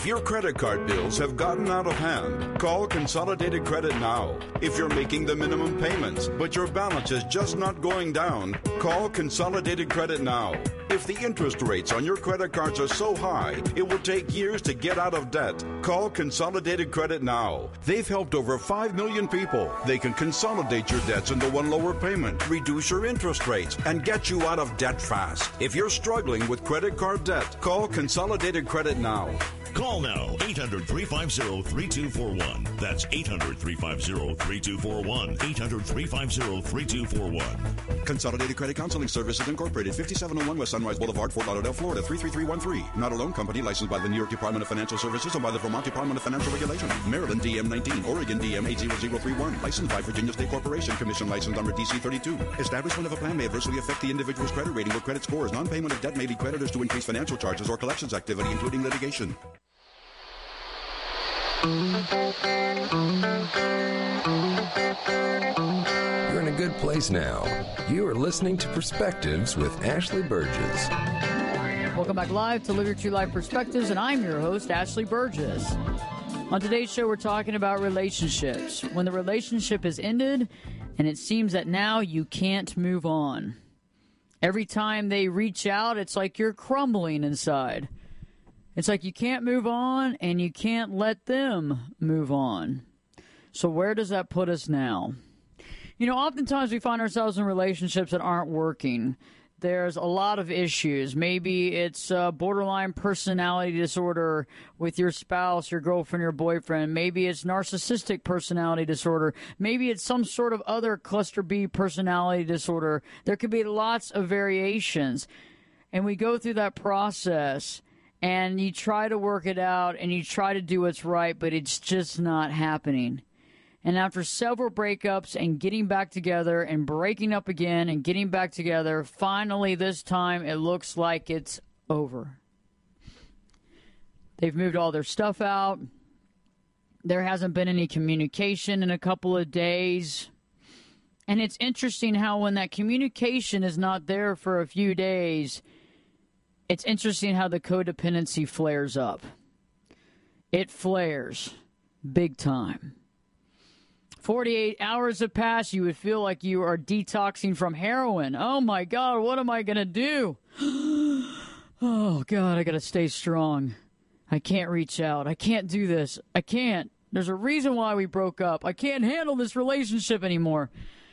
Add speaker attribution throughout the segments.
Speaker 1: If your credit card bills have gotten out of hand, call Consolidated Credit now. If you're making the minimum payments, but your balance is just not going down, call Consolidated Credit now. If the interest rates on your credit cards are so high, it will take years to get out of debt. Call Consolidated Credit now. They've helped over 5 million people. They can consolidate your debts into one lower payment, reduce your interest rates, and get you out of debt fast. If you're struggling with credit card debt, call Consolidated Credit now.
Speaker 2: Call now, 800-350-3241. That's 800-350-3241. 800-350-3241.
Speaker 1: Consolidated Credit Counseling Services Incorporated, 5701 West Sunrise Boulevard, Fort Lauderdale, Florida, 33313. Not a loan company licensed by the New York Department of Financial Services and by the Vermont Department of Financial Regulation. Maryland DM 19, Oregon DM 80031. Licensed by Virginia State Corporation. Commission license number DC 32. Establishment of a plan may adversely affect the individual's credit rating or credit scores. Non-payment of debt may lead creditors to increase financial charges or collections activity, including litigation.
Speaker 3: You're in a good place now. You are listening to Perspectives with Ashley Burgess.
Speaker 4: Welcome back live to Live Your True Life Perspectives, and I'm your host, Ashley Burgess. On today's show, we're talking about relationships. When the relationship has ended, and it seems that now you can't move on. Every time they reach out, it's like you're crumbling inside. It's like you can't move on, and you can't let them move on. So where does that put us now? You know, oftentimes we find ourselves in relationships that aren't working. There's a lot of issues. Maybe it's borderline personality disorder with your spouse, your girlfriend, your boyfriend. Maybe it's narcissistic personality disorder. Maybe it's some sort of other cluster B personality disorder. There could be lots of variations. And we go through that process, and you try to work it out, and you try to do what's right, but it's just not happening. And after several breakups and getting back together and breaking up again and getting back together, finally this time it looks like it's over. They've moved all their stuff out. There hasn't been any communication in a couple of days. And it's interesting how when that communication is not there for a few days, it's interesting how the codependency flares up. It flares big time. 48 hours have passed, you would feel like you are detoxing from heroin. Oh, my God, what am I going to do? Oh, God, I got to stay strong. I can't reach out. I can't do this. I can't. There's a reason why we broke up. I can't handle this relationship anymore.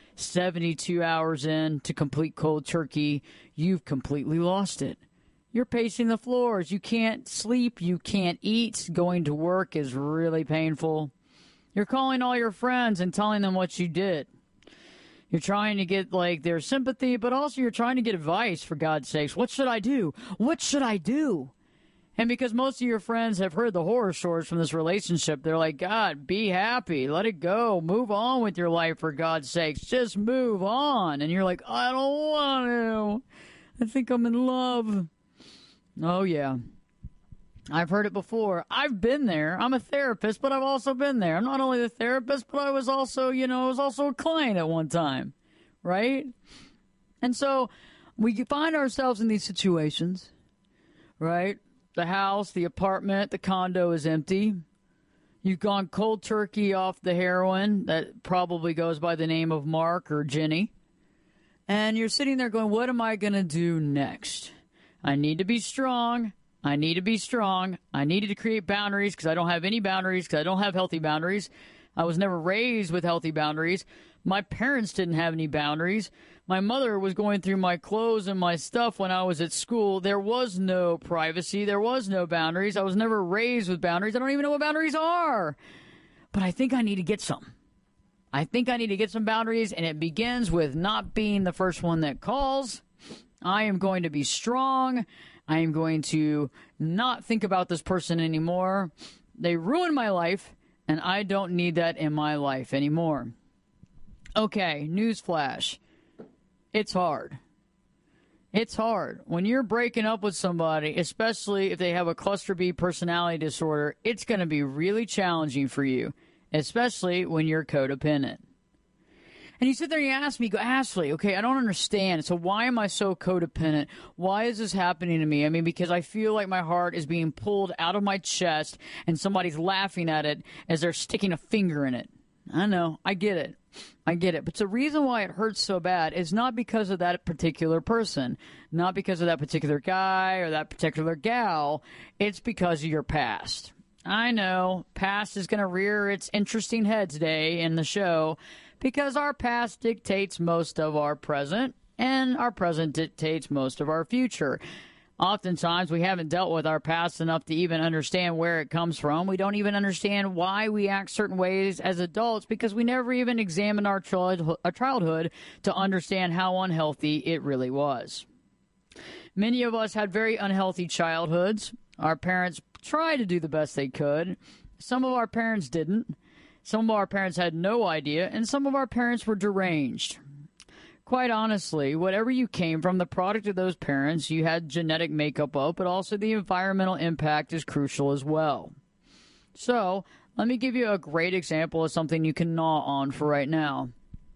Speaker 4: 72 hours in to complete cold turkey, you've completely lost it. You're pacing the floors. You can't sleep. You can't eat. Going to work is really painful. You're calling all your friends and telling them what you did. You're trying to get, their sympathy, but also you're trying to get advice, for God's sakes. What should I do? What should I do? And because most of your friends have heard the horror stories from this relationship, they're like, God, be happy. Let it go. Move on with your life, for God's sakes. Just move on. And you're like, I don't want to. I think I'm in love. Oh, yeah. I've heard it before. I've been there. I'm a therapist, but I've also been there. I'm not only the therapist, but I was also, a client at one time, right? And so we find ourselves in these situations, right? The house, the apartment, the condo is empty. You've gone cold turkey off the heroin that probably goes by the name of Mark or Jenny. And you're sitting there going, what am I going to do next? I need to be strong. I need to be strong. I needed to create boundaries because I don't have any boundaries, because I don't have healthy boundaries. I was never raised with healthy boundaries. My parents didn't have any boundaries. My mother was going through my clothes and my stuff when I was at school. There was no privacy. There was no boundaries. I was never raised with boundaries. I don't even know what boundaries are. But I think I need to get some. I think I need to get some boundaries, and it begins with not being the first one that calls. I am going to be strong. I am going to not think about this person anymore. They ruined my life, and I don't need that in my life anymore. Okay, newsflash. It's hard. It's hard. When you're breaking up with somebody, especially if they have a cluster B personality disorder, it's going to be really challenging for you, especially when you're codependent. And you sit there and you ask me, go, Ashley, okay, I don't understand. So why am I so codependent? Why is this happening to me? I mean, because I feel like my heart is being pulled out of my chest and somebody's laughing at it as they're sticking a finger in it. I know. I get it. But the reason why it hurts so bad is not because of that particular person, not because of that particular guy or that particular gal. It's because of your past. I know. Past is going to rear its interesting head today in the show because our past dictates most of our present and our present dictates most of our future. Oftentimes, we haven't dealt with our past enough to even understand where it comes from. We don't even understand why we act certain ways as adults because we never even examined our childhood to understand how unhealthy it really was. Many of us had very unhealthy childhoods. Our parents tried to do the best they could. Some of our parents didn't. Some of our parents had no idea, and some of our parents were deranged. Quite honestly, whatever you came from, the product of those parents, you had genetic makeup of, but also the environmental impact is crucial as well. So, let me give you a great example of something you can gnaw on for right now.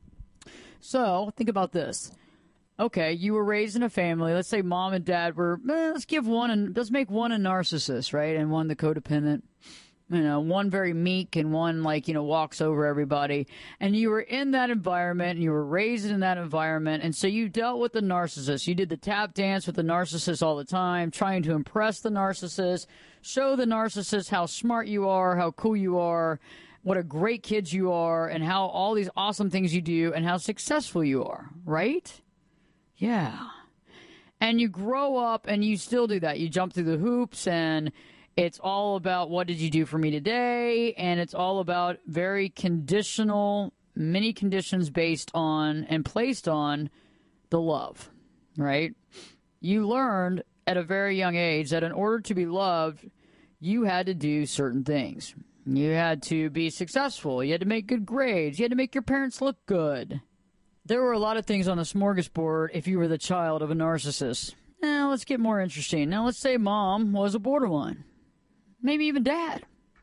Speaker 4: So, think about this. Okay, you were raised in a family. Let's say mom and dad were, let's make one a narcissist, right? And one the codependent. One very meek and one walks over everybody. And you were in that environment and you were raised in that environment. And so you dealt with the narcissist. You did the tap dance with the narcissist all the time, trying to impress the narcissist, show the narcissist how smart you are, how cool you are, what a great kid you are, and how all these awesome things you do and how successful you are, right? Yeah. And you grow up and you still do that. You jump through the hoops and it's all about what did you do for me today, and it's all about very conditional, many conditions based on and placed on the love, right? You learned at a very young age that in order to be loved, you had to do certain things. You had to be successful. You had to make good grades. You had to make your parents look good. There were a lot of things on the smorgasbord if you were the child of a narcissist. Now, let's get more interesting. Now, let's say mom was a borderline. Maybe even dad.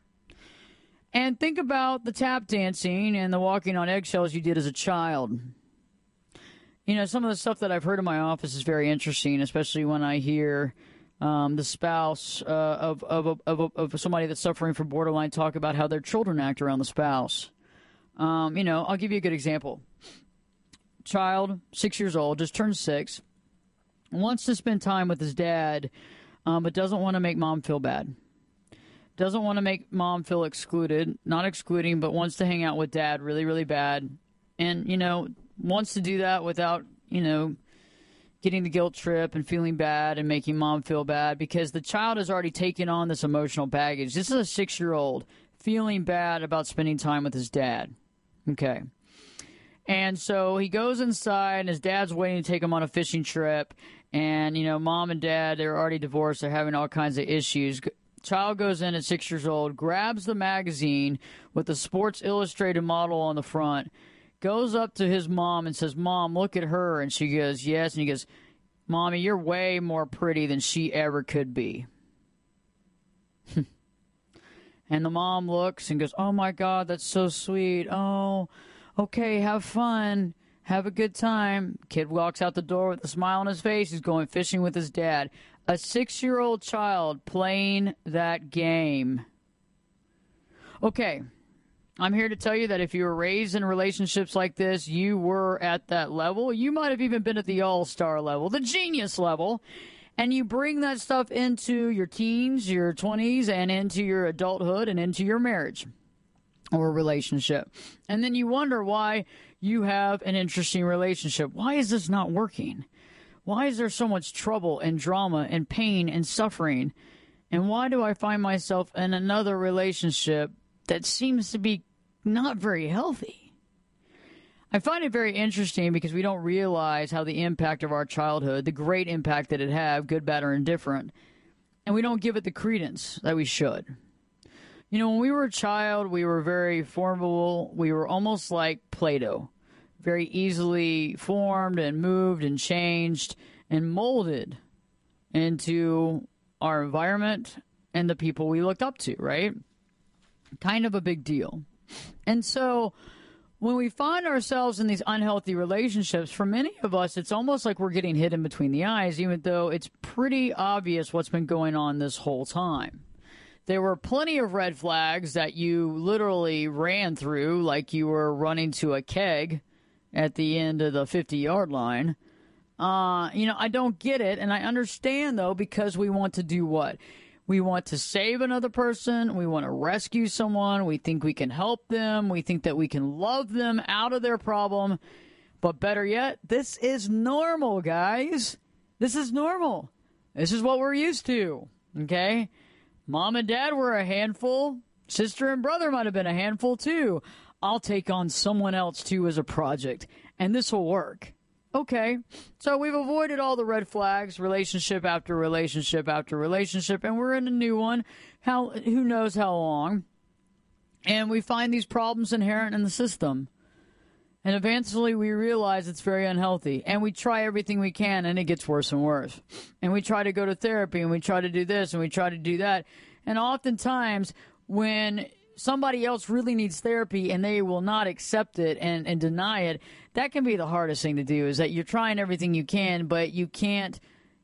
Speaker 4: And think about the tap dancing and the walking on eggshells you did as a child. Some of the stuff that I've heard in my office is very interesting, especially when I hear the spouse of somebody that's suffering from borderline talk about how their children act around the spouse. I'll give you a good example. Child, 6 years old, just turned 6, wants to spend time with his dad, but doesn't want to make mom feel bad. Doesn't want to make mom feel excluded, not excluding, but wants to hang out with dad really, really bad. And, wants to do that without, getting the guilt trip and feeling bad and making mom feel bad because the child has already taken on this emotional baggage. This is a 6-year-old feeling bad about spending time with his dad. Okay. And so he goes inside and his dad's waiting to take him on a fishing trip. And, mom and dad, they're already divorced. They're having all kinds of issues. Child goes in at 6 years old, grabs the magazine with the Sports Illustrated model on the front, goes up to his mom and says, Mom, look at her. And she goes, yes. And he goes, Mommy, you're way more pretty than she ever could be. And the mom looks and goes, oh, my God, that's so sweet. Oh, okay, have fun. Have a good time. Kid walks out the door with a smile on his face. He's going fishing with his dad. A 6-year-old child playing that game. Okay, I'm here to tell you that if you were raised in relationships like this, you were at that level. You might have even been at the all-star level, the genius level. And you bring that stuff into your teens, your 20s, and into your adulthood and into your marriage or relationship. And then you wonder why you have an interesting relationship. Why is this not working? Why is there so much trouble and drama and pain and suffering? And why do I find myself in another relationship that seems to be not very healthy? I find it very interesting because we don't realize how the impact of our childhood, the great impact that it had, good, bad, or indifferent, and we don't give it the credence that we should. When we were a child, we were very formable. We were almost like Play-Doh. Very easily formed and moved and changed and molded into our environment and the people we looked up to, right? Kind of a big deal. And so when we find ourselves in these unhealthy relationships, for many of us, it's almost like we're getting hit in between the eyes, even though it's pretty obvious what's been going on this whole time. There were plenty of red flags that you literally ran through like you were running to a keg at the end of the 50-yard line. I don't get it, and I understand, though, because we want to do what? We want to save another person. We want to rescue someone. We think we can help them. We think that we can love them out of their problem. But better yet, this is normal, guys. This is normal. This is what we're used to, okay? Mom and dad were a handful. Sister and brother might have been a handful, too. I'll take on someone else, too, as a project, and this will work. Okay, so we've avoided all the red flags, relationship after relationship after relationship, and we're in a new one. Who knows how long? And we find these problems inherent in the system. And eventually we realize it's very unhealthy. And we try everything we can, and it gets worse and worse. And we try to go to therapy, and we try to do this, and we try to do that. And oftentimes when somebody else really needs therapy and they will not accept it and deny it, that can be the hardest thing to do, is that you're trying everything you can, but you can't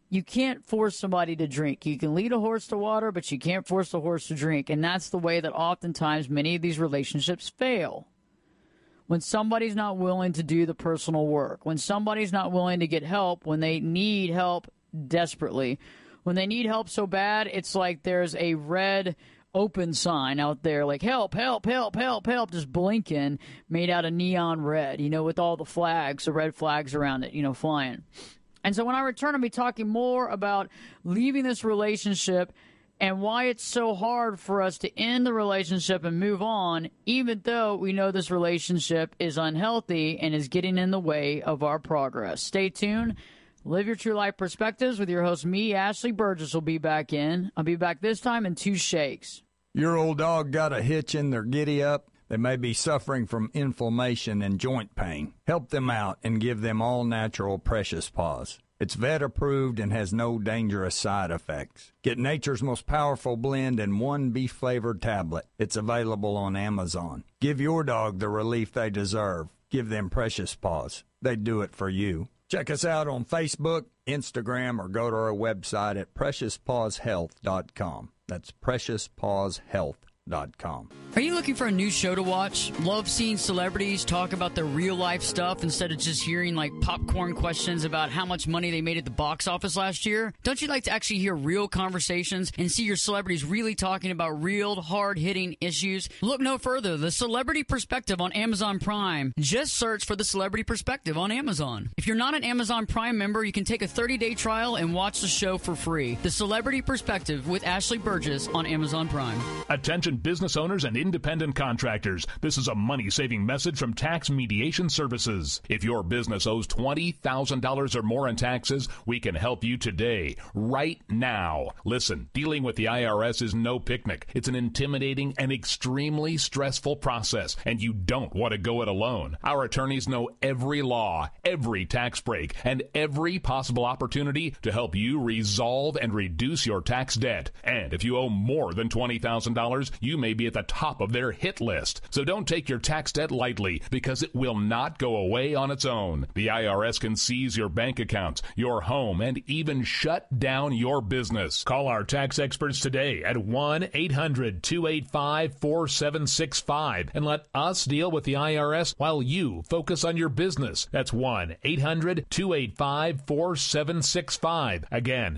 Speaker 4: force somebody to drink. You can lead a horse to water, but you can't force the horse to drink. And that's the way that oftentimes many of these relationships fail. When somebody's not willing to do the personal work, when somebody's not willing to get help, when they need help desperately, when they need help so bad, it's like there's a red open sign out there like help, help, help, help, help, just blinking, made out of neon red, with all the flags, the red flags around it, flying. And so when I return, I'll be talking more about leaving this relationship and why it's so hard for us to end the relationship and move on, even though we know this relationship is unhealthy and is getting in the way of our progress. Stay tuned. Live Your True Life Perspectives with your host, me, Ashley Burgess, will be back in. I'll be back this time in 2 shakes.
Speaker 2: Your old dog got a hitch in their giddy-up. They may be suffering from inflammation and joint pain. Help them out and give them all-natural Precious Paws. It's vet-approved and has no dangerous side effects. Get nature's most powerful blend in one beef-flavored tablet. It's available on Amazon. Give your dog the relief they deserve. Give them Precious Paws. They do it for you. Check us out on Facebook, Instagram, or go to our website at PreciousPawsHealth.com. That's PreciousPawsHealth.com.
Speaker 4: Are you looking for a new show to watch? Love seeing celebrities talk about their real life stuff instead of just hearing like popcorn questions about how much money they made at the box office last year? Don't you like to actually hear real conversations and see your celebrities really talking about real hard-hitting issues? Look no further. The Celebrity Perspective on Amazon Prime. Just search for The Celebrity Perspective on Amazon. If you're not an Amazon Prime member, you can take a 30-day trial and watch the show for free. The Celebrity Perspective with Ashley Burgess on Amazon Prime.
Speaker 5: Attention business owners and independent contractors. This is a money-saving message from Tax Mediation Services. If your business owes $20,000 or more in taxes, we can help you today, right now. Listen, dealing with the IRS is no picnic. It's an intimidating and extremely stressful process, and you don't want to go it alone. Our attorneys know every law, every tax break, and every possible opportunity to help you resolve and reduce your tax debt. And if you owe more than $20,000, you may be at the top of their hit list. So don't take your tax debt lightly, because it will not go away on its own. The IRS can seize your bank accounts, your home, and even shut down your business. Call our tax experts today at 1-800-285-4765 and let us deal with the IRS while you focus on your business. That's 1-800-285-4765. Again,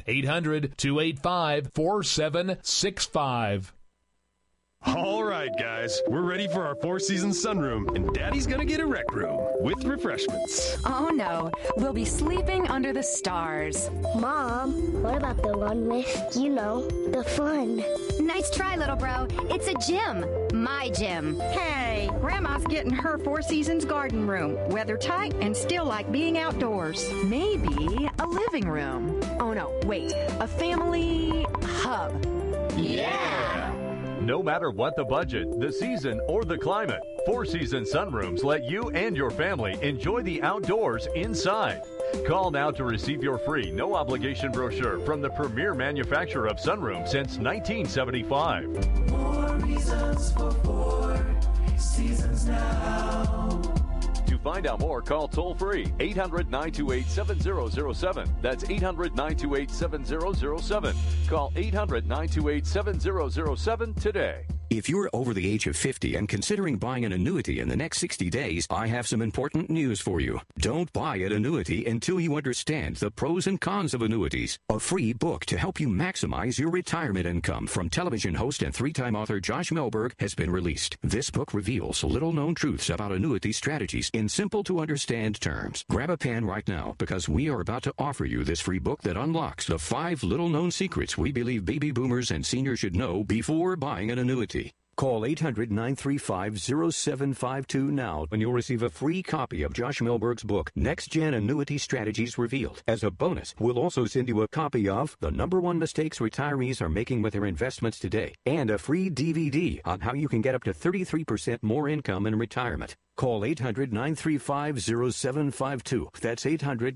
Speaker 5: 800-285-4765.
Speaker 6: All right, guys, we're ready for our Four Seasons sunroom, and Daddy's gonna get a rec room with refreshments.
Speaker 7: Oh, no. We'll be sleeping under the stars.
Speaker 8: Mom, what about the one with, the fun?
Speaker 9: Nice try, little bro. It's a gym. My gym.
Speaker 10: Hey, Grandma's getting her Four Seasons garden room. Weather tight and still like being outdoors.
Speaker 7: Maybe a living room. Oh, no, wait. A family hub.
Speaker 6: Yeah!
Speaker 11: No matter what the budget, the season, or the climate, Four Seasons Sunrooms let you and your family enjoy the outdoors inside. Call now to receive your free, no-obligation brochure from the premier manufacturer of sunrooms since 1975.
Speaker 12: More reasons for four. Seasons now.
Speaker 11: To find out more, call toll-free 800-928-7007. That's 800-928-7007. Call 800-928-7007 today.
Speaker 13: If you're over the age of 50 and considering buying an annuity in the next 60 days, I have some important news for you. Don't buy an annuity until you understand the pros and cons of annuities. A free book to help you maximize your retirement income from television host and three-time author Josh Melberg has been released. This book reveals little-known truths about annuity strategies in simple-to-understand terms. Grab a pen right now because we are about to offer you this free book that unlocks the 5 little-known secrets we believe baby boomers and seniors should know before buying an annuity. Call 800-935-0752 now and you'll receive a free copy of Josh Melberg's book, Next Gen Annuity Strategies Revealed. As a bonus, we'll also send you a copy of The #1 Mistakes Retirees Are Making with Their Investments Today and a free DVD on how you can get up to 33% more income in retirement. Call 800-935-0752. That's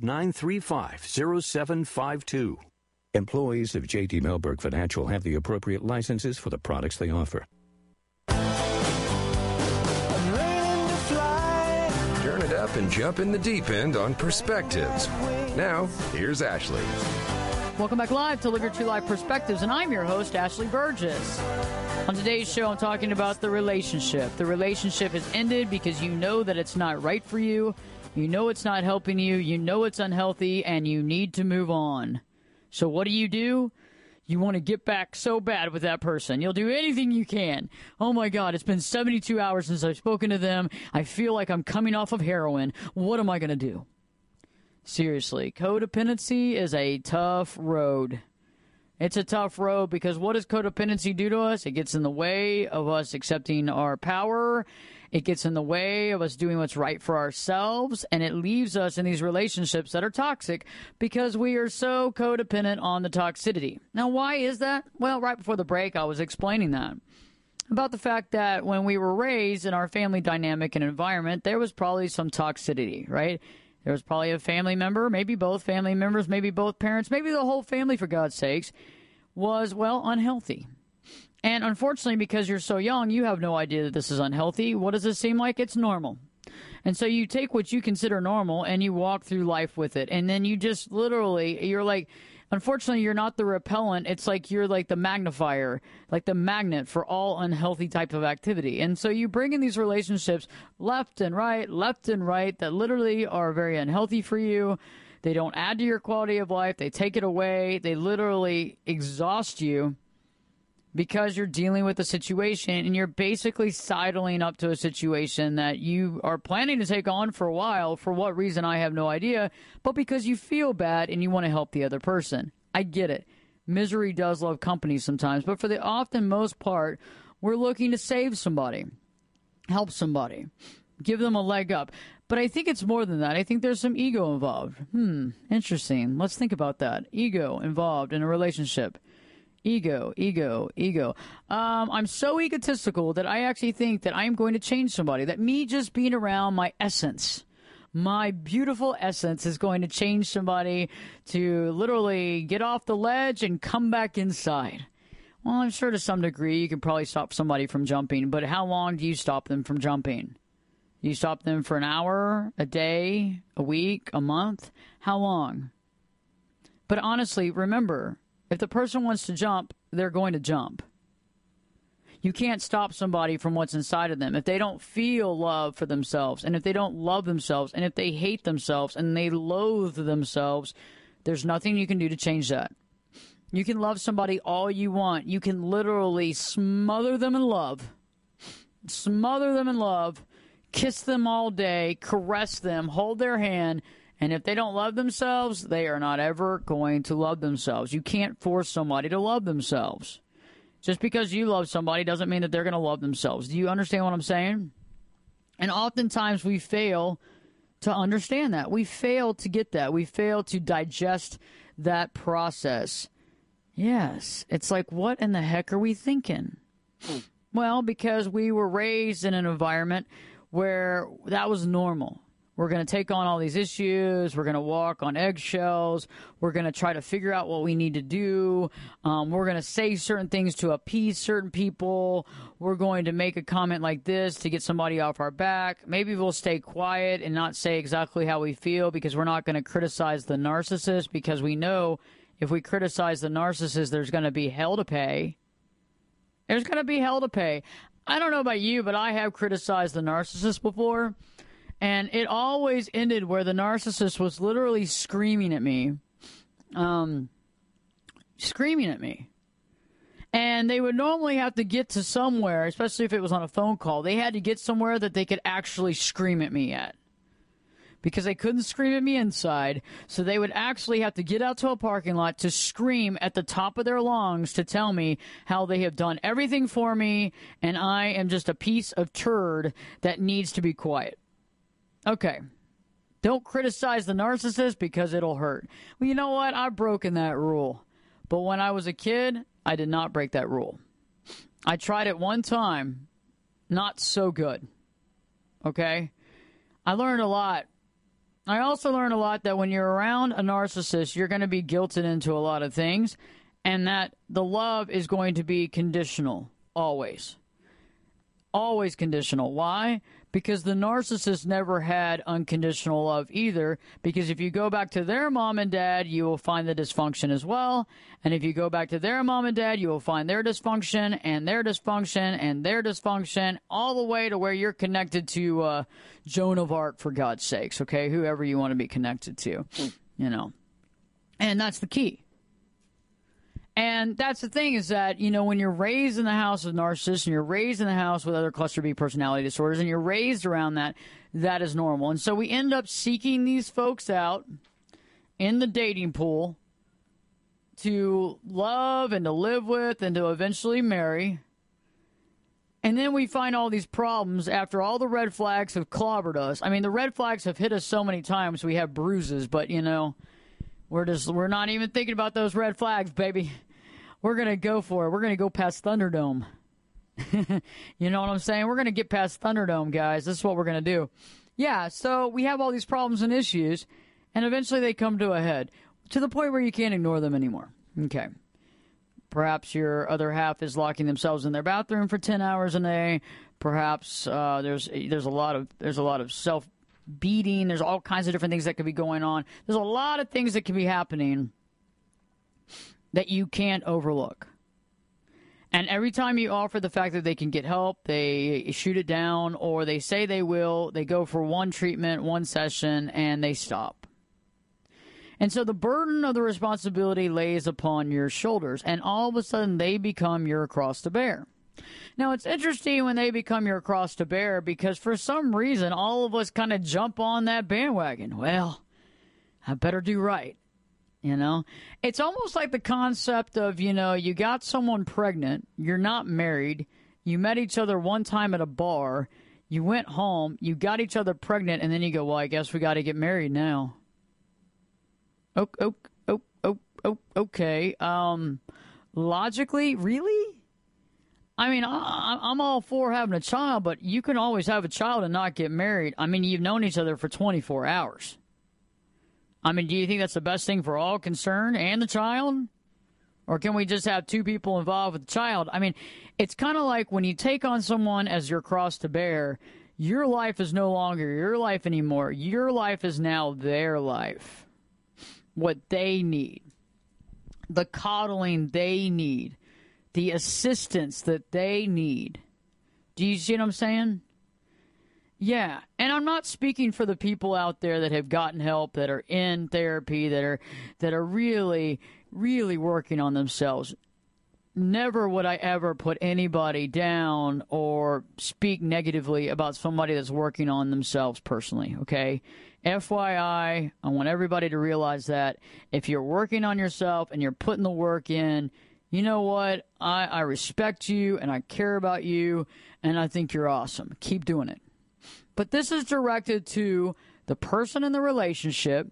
Speaker 13: 800-935-0752. Employees of J.D. Melberg Financial have the appropriate licenses for the products they offer.
Speaker 3: Turn it up and jump in the deep end on Perspectives. Now, here's Ashley.
Speaker 4: Welcome back live to Live Your True Life Perspectives, and I'm your host, Ashley Burgess. On today's show, I'm talking about the relationship. The relationship has ended because you know that it's not right for you, you know it's not helping you, you know it's unhealthy, and you need to move on. So what do? You want to get back so bad with that person. You'll do anything you can. Oh, my God, it's been 72 hours since I've spoken to them. I feel like I'm coming off of heroin. What am I going to do? Seriously, codependency is a tough road. It's a tough road because what does codependency do to us? It gets in the way of us accepting our power. It gets in the way of us doing what's right for ourselves, and it leaves us in these relationships that are toxic because we are so codependent on the toxicity. Now, why is that? Well, right before the break, I was explaining that. About the fact that when we were raised in our family dynamic and environment, there was probably some toxicity, right? There was probably a family member, maybe both family members, maybe both parents, maybe the whole family, for God's sakes, was, well, unhealthy. And unfortunately, because you're so young, you have no idea that this is unhealthy. What does it seem like? It's normal. And so you take what you consider normal and you walk through life with it. And then you just literally, you're like, unfortunately, you're not the repellent. It's like you're like the magnifier, like the magnet for all unhealthy type of activity. And so you bring in these relationships left and right that literally are very unhealthy for you. They don't add to your quality of life. They take it away. They literally exhaust you because you're dealing with a situation and you're basically sidling up to a situation that you are planning to take on for a while. For what reason, I have no idea, but because you feel bad and you want to help the other person. I get it. Misery does love company sometimes, but for the often most part, we're looking to save somebody, help somebody, give them a leg up. But I think it's more than that. I think there's some ego involved. Interesting. Let's think about that. Ego involved in a relationship. Ego. I'm so egotistical that I actually think that I'm going to change somebody, that me just being around my essence, my beautiful essence, is going to change somebody to literally get off the ledge and come back inside. Well, I'm sure to some degree you can probably stop somebody from jumping, but how long do you stop them from jumping? You stop them for an hour, a day, a week, a month? How long? But honestly, remember, if the person wants to jump, they're going to jump. You can't stop somebody from what's inside of them. If they don't feel love for themselves, and if they don't love themselves, and if they hate themselves, and they loathe themselves, there's nothing you can do to change that. You can love somebody all you want. You can literally smother them in love. Kiss them all day, caress them, hold their hand, and if they don't love themselves, they are not ever going to love themselves. You can't force somebody to love themselves. Just because you love somebody doesn't mean that they're going to love themselves. Do you understand what I'm saying? And oftentimes we fail to understand that. We fail to get that. We fail to digest that process. Yes, it's like, what in the heck are we thinking? Well, because we were raised in an environment where that was normal, We're going to take on all these issues. We're going to walk on eggshells. We're going to try to figure out what we need to do. We're going to say certain things to appease certain people. We're going to make a comment like this to get somebody off our back. Maybe we'll stay quiet and not say exactly how we feel because we're not going to criticize the narcissist, because we know if we criticize the narcissist, there's going to be hell to pay. There's going to be hell to pay. I don't know about you, but I have criticized the narcissist before. And it always ended where the narcissist was literally screaming at me. Screaming at me. And they would normally have to get to somewhere, especially if it was on a phone call. They had to get somewhere that they could actually scream at me at. Because they couldn't scream at me inside. So they would actually have to get out to a parking lot to scream at the top of their lungs to tell me how they have done everything for me. And I am just a piece of turd that needs to be quiet. Okay, don't criticize the narcissist because it'll hurt. Well, you know what? I've broken that rule. But when I was a kid, I did not break that rule. I tried it one time. Not so good. Okay? I learned a lot. I also learned a lot that when you're around a narcissist, you're going to be guilted into a lot of things, and that the love is going to be conditional. Always. Always conditional. Why? Because the narcissist never had unconditional love either. Because if you go back to their mom and dad, you will find the dysfunction as well. And if you go back to their mom and dad, you will find their dysfunction and their dysfunction and their dysfunction, all the way to where you're connected to Joan of Arc, for God's sakes, okay? Whoever you want to be connected to, you know. And that's the key. And that's the thing is that, you know, when you're raised in the house of narcissists and you're raised in the house with other cluster B personality disorders and you're raised around that, that is normal. And so we end up seeking these folks out in the dating pool to love and to live with and to eventually marry. And then we find all these problems after all the red flags have clobbered us. I mean, the red flags have hit us so many times we have bruises, but, you know, we're not even thinking about those red flags, baby. We're going to go for it. We're going to go past Thunderdome. You know what I'm saying? We're going to get past Thunderdome, guys. This is what we're going to do. Yeah, so we have all these problems and issues, and eventually they come to a head, to the point where you can't ignore them anymore. Okay. Perhaps your other half is locking themselves in their bathroom for 10 hours a day. Perhaps there's a lot of self-beating. There's all kinds of different things that could be going on. There's a lot of things that could be happening that you can't overlook. And every time you offer the fact that they can get help, they shoot it down, or they say they will, they go for one treatment, one session, and they stop. And so the burden of the responsibility lays upon your shoulders, and all of a sudden they become your cross to bear. Now, it's interesting when they become your cross to bear, because for some reason, all of us kind of jump on that bandwagon. Well, I better do right. You know, it's almost like the concept of, you know, you got someone pregnant, you're not married, you met each other one time at a bar, you went home, you got each other pregnant, and then you go, well, I guess we got to get married now. Okay. Logically, really? I mean, I'm all for having a child, but you can always have a child and not get married. I mean, you've known each other for 24 hours. I mean, do you think that's the best thing for all concerned and the child? Or can we just have two people involved with the child? I mean, it's kind of like when you take on someone as your cross to bear, your life is no longer your life anymore. Your life is now their life. What they need. The coddling they need. The assistance that they need. Do you see what I'm saying? Yeah, and I'm not speaking for the people out there that have gotten help, that are in therapy, that are really, really working on themselves. Never would I ever put anybody down or speak negatively about somebody that's working on themselves personally, okay? FYI, I want everybody to realize that if you're working on yourself and you're putting the work in, you know what? I respect you and I care about you and I think you're awesome. Keep doing it. But this is directed to the person in the relationship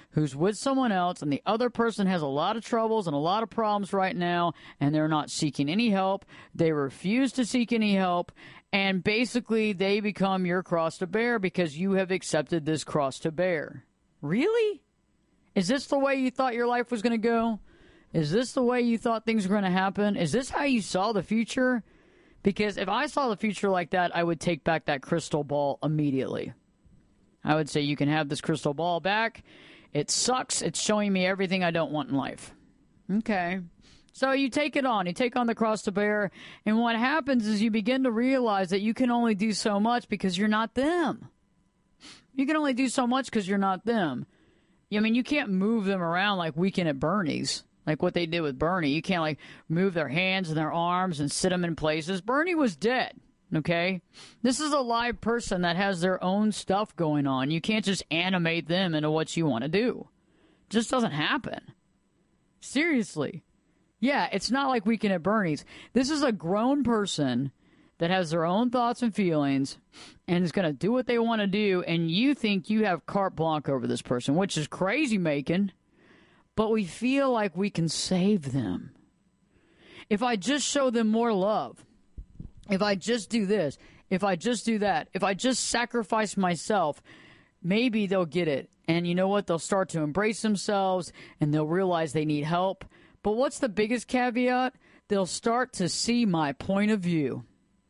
Speaker 4: who's with someone else, and the other person has a lot of troubles and a lot of problems right now, and they're not seeking any help. They refuse to seek any help, and basically they become your cross to bear because you have accepted this cross to bear. Really? Is this the way you thought your life was going to go? Is this the way you thought things were going to happen? Is this how you saw the future? Because if I saw the future like that, I would take back that crystal ball immediately. I would say, you can have this crystal ball back. It sucks. It's showing me everything I don't want in life. Okay. So you take it on. You take on the cross to bear. And what happens is you begin to realize that you can only do so much because you're not them. You can only do so much because you're not them. I mean, you can't move them around like Weekend at Bernie's. Like what they did with Bernie. You can't, like, move their hands and their arms and sit them in places. Bernie was dead, okay? This is a live person that has their own stuff going on. You can't just animate them into what you want to do. It just doesn't happen. Seriously. Yeah, it's not like Weekend at Bernie's. This is a grown person that has their own thoughts and feelings and is going to do what they want to do, and you think you have carte blanche over this person, which is crazy-making. But we feel like we can save them. If I just show them more love, if I just do this, if I just do that, if I just sacrifice myself, maybe they'll get it. And you know what? They'll start to embrace themselves and they'll realize they need help. But what's the biggest caveat? They'll start to see my point of view.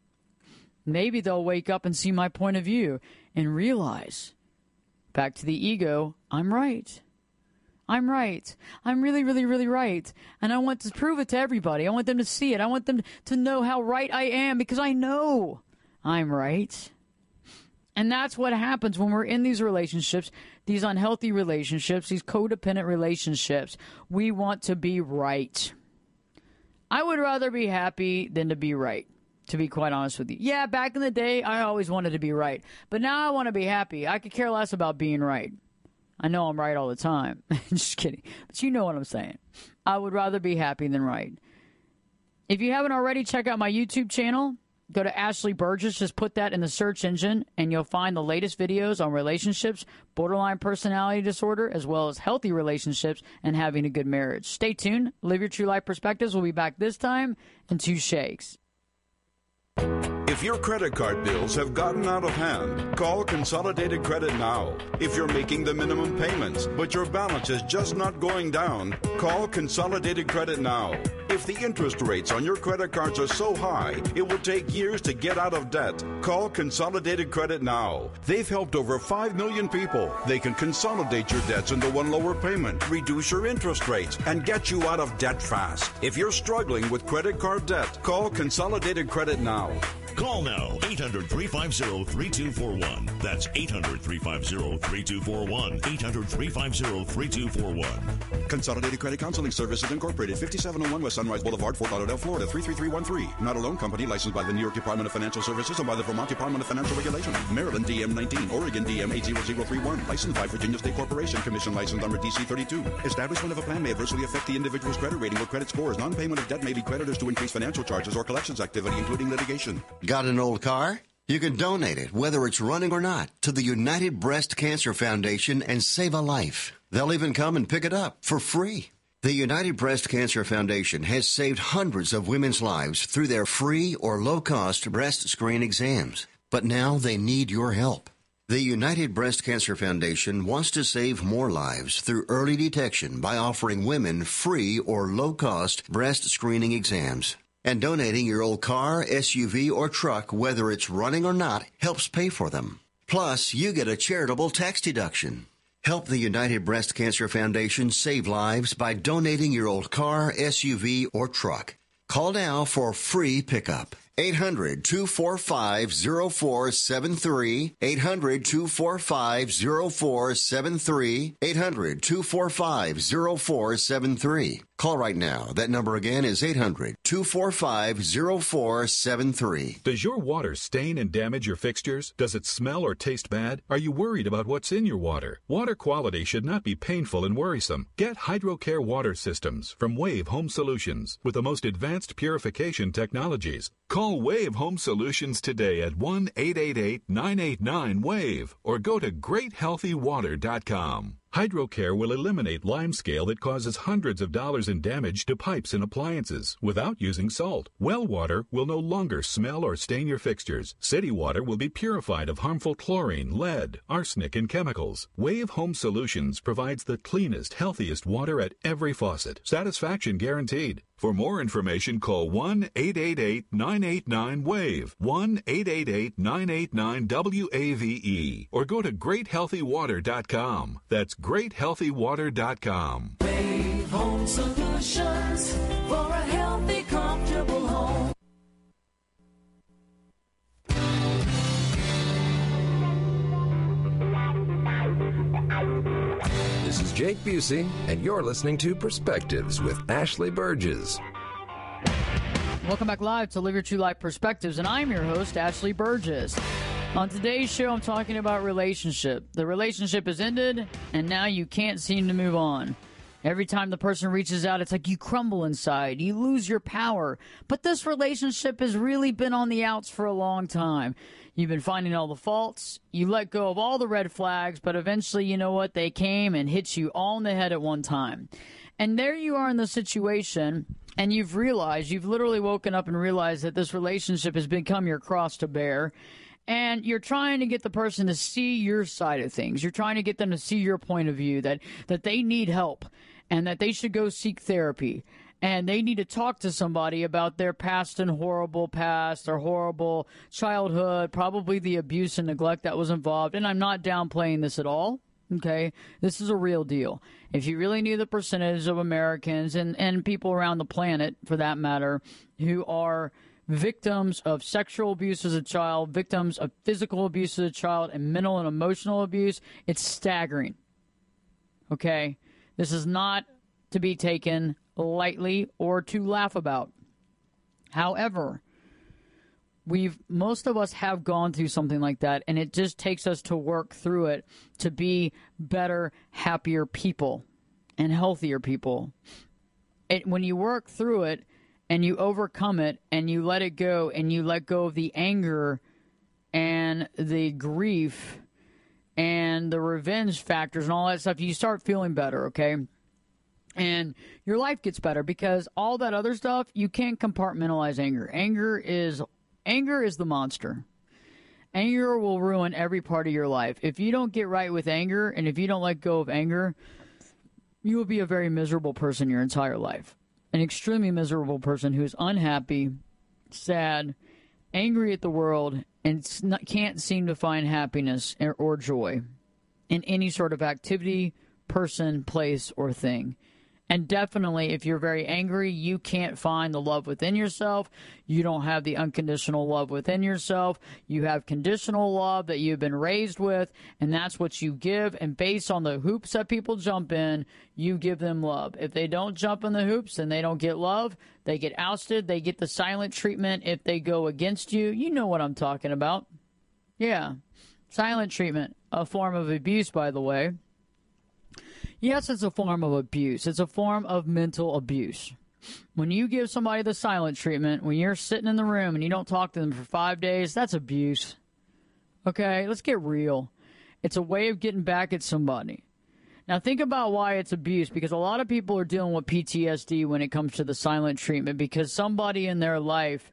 Speaker 4: Maybe they'll wake up and see my point of view and realize, back to the ego, I'm right. I'm right. I'm really, really, really right. And I want to prove it to everybody. I want them to see it. I want them to know how right I am because I know I'm right. And that's what happens when we're in these relationships, these unhealthy relationships, these codependent relationships. We want to be right. I would rather be happy than to be right, to be quite honest with you. Yeah, back in the day, I always wanted to be right. But now I want to be happy. I could care less about being right. I know I'm right all the time. Just kidding. But you know what I'm saying. I would rather be happy than right. If you haven't already, check out my YouTube channel. Go to Ashley Burgess. Just put that in the search engine, and you'll find the latest videos on relationships, borderline personality disorder, as well as healthy relationships and having a good marriage. Stay tuned. Live Your True Life Perspectives. We'll be back this time in 2 shakes.
Speaker 1: If your credit card bills have gotten out of hand, call Consolidated Credit now. If you're making the minimum payments, but your balance is just not going down, call Consolidated Credit now. If the interest rates on your credit cards are so high, it will take years to get out of debt, call Consolidated Credit now. They've helped over 5 million people. They can consolidate your debts into one lower payment, reduce your interest rates, and get you out of debt fast. If you're struggling with credit card debt, call Consolidated Credit now.
Speaker 14: Call now, 800-350-3241. That's 800-350-3241. 800-350-3241.
Speaker 1: Consolidated Credit Counseling Services Incorporated, 5701 West Sunrise Boulevard, Fort Lauderdale, Florida, 33313. Not a loan company licensed by the New York Department of Financial Services and by the Vermont Department of Financial Regulation. Maryland DM 19, Oregon DM 80031. Licensed by Virginia State Corporation. Commission license number DC 32. Establishment of a plan may adversely affect the individual's credit rating or credit scores. Non-payment of debt may lead creditors to increase financial charges or collections activity, including litigation.
Speaker 15: Got an old car? You can donate it, whether it's running or not, to the United Breast Cancer Foundation and save a life. They'll even come and pick it up for free. The United Breast Cancer Foundation has saved hundreds of women's lives through their free or low-cost breast screen exams. But now they need your help. The United Breast Cancer Foundation wants to save more lives through early detection by offering women free or low-cost breast screening exams. And donating your old car, SUV, or truck, whether it's running or not, helps pay for them. Plus, you get a charitable tax deduction. Help the United Breast Cancer Foundation save lives by donating your old car, SUV, or truck. Call now for free pickup. 800-245-0473. 800-245-0473. 800-245-0473. Call right now. That number again is 800-245-0473.
Speaker 16: Does your water stain and damage your fixtures? Does it smell or taste bad? Are you worried about what's in your water? Water quality should not be painful and worrisome. Get HydroCare water systems from Wave Home Solutions with the most advanced purification technologies. Call Wave Home Solutions today at 1-888-989-WAVE or go to GreatHealthyWater.com. HydroCare will eliminate limescale that causes hundreds of dollars in damage to pipes and appliances without using salt. Well water will no longer smell or stain your fixtures. City water will be purified of harmful chlorine, lead, arsenic, and chemicals. Wave Home Solutions provides the cleanest, healthiest water at every faucet. Satisfaction guaranteed. For more information, call 1-888-989-WAVE, 1-888-989-WAVE, or go to GreatHealthyWater.com. That's GreatHealthyWater.com.
Speaker 12: Wave Home Solutions for a healthy, comfortable home.
Speaker 3: This is Jake Busey, and you're listening to Perspectives with Ashley Burgess.
Speaker 4: Welcome back live to Live Your True Life Perspectives, and I'm your host, Ashley Burgess. On today's show, I'm talking about relationship. The relationship has ended, and now you can't seem to move on. Every time the person reaches out, it's like you crumble inside. You lose your power. But this relationship has really been on the outs for a long time. You've been finding all the faults. You let go of all the red flags, but eventually, you know what? They came and hit you all in the head at one time. And there you are in the situation, and you've literally woken up and realized that this relationship has become your cross to bear. And you're trying to get the person to see your side of things. You're trying to get them to see your point of view, that they need help and that they should go seek therapy. And they need to talk to somebody about their past and horrible past, their horrible childhood, probably the abuse and neglect that was involved. And I'm not downplaying this at all. Okay, this is a real deal. If you really knew the percentage of Americans and people around the planet, for that matter, who are victims of sexual abuse as a child, victims of physical abuse as a child, and mental and emotional abuse, it's staggering. Okay, this is not to be taken lightly or to laugh about. However, most of us have gone through something like that, and it just takes us to work through it to be better, happier people and healthier people. When you work through it and you overcome it and you let it go and you let go of the anger and the grief and the revenge factors and all that stuff, you start feeling better, okay? And your life gets better because all that other stuff, you can't compartmentalize anger. Anger is the monster. Anger will ruin every part of your life. If you don't get right with anger and if you don't let go of anger, you will be a very miserable person your entire life. An extremely miserable person who is unhappy, sad, angry at the world, and can't seem to find happiness or joy in any sort of activity, person, place, or thing. And definitely, if you're very angry, you can't find the love within yourself. You don't have the unconditional love within yourself. You have conditional love that you've been raised with, and that's what you give. And based on the hoops that people jump in, you give them love. If they don't jump in the hoops, then they don't get love. They get ousted. They get the silent treatment if they go against you. You know what I'm talking about. Yeah. Silent treatment, a form of abuse, by the way. Yes, it's a form of abuse. It's a form of mental abuse. When you give somebody the silent treatment, when you're sitting in the room and you don't talk to them for 5 days, that's abuse. Okay, let's get real. It's a way of getting back at somebody. Now, think about why it's abuse, because a lot of people are dealing with PTSD when it comes to the silent treatment, because somebody in their life